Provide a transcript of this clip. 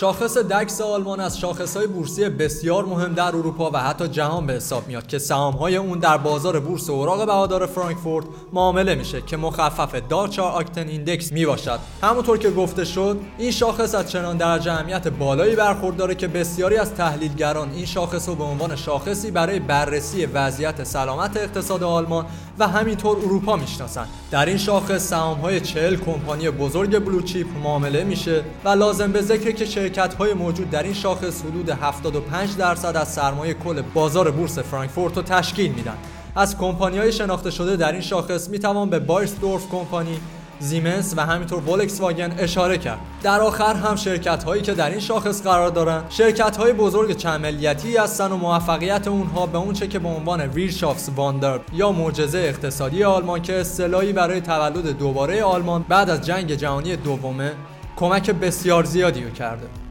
شاخص دکس آلمان از شاخص‌های بورسی بسیار مهم در اروپا و حتی جهان به حساب میاد که سهام‌های اون در بازار بورس اوراق بهادار فرانکفورت معامله میشه که مخفف داچا آکتن ایندکس میباشد. همونطور که گفته شد، این شاخص از چنان درجه اهمیت بالایی برخورداره که بسیاری از تحلیلگران این شاخص رو به عنوان شاخصی برای بررسی وضعیت سلامت اقتصاد آلمان و همینطور اروپا میشناسن. در این شاخص سهام‌های 40 کمپانی بزرگ بلوچیپ معامله میشه و لازم به ذکر که شرکت‌های موجود در این شاخص حدود 75% از سرمایه کل بازار بورس فرانکفورت رو تشکیل میدن. از کمپانی‌های شناخته شده در این شاخص میتوان به بایرسدورف کمپانی، زیمنس و همینطور ولکس واگن اشاره کرد. در آخر هم شرکت‌هایی که در این شاخص قرار دارن شرکت‌های بزرگ چند ملیتی هستن و موفقیت اونها به اونچه که به عنوان ویرشافس واندر یا معجزه اقتصادی آلمان که اصطلاحی برای تولد دوباره آلمان بعد از جنگ جهانی دوم کمک بسیار زیادی کرده.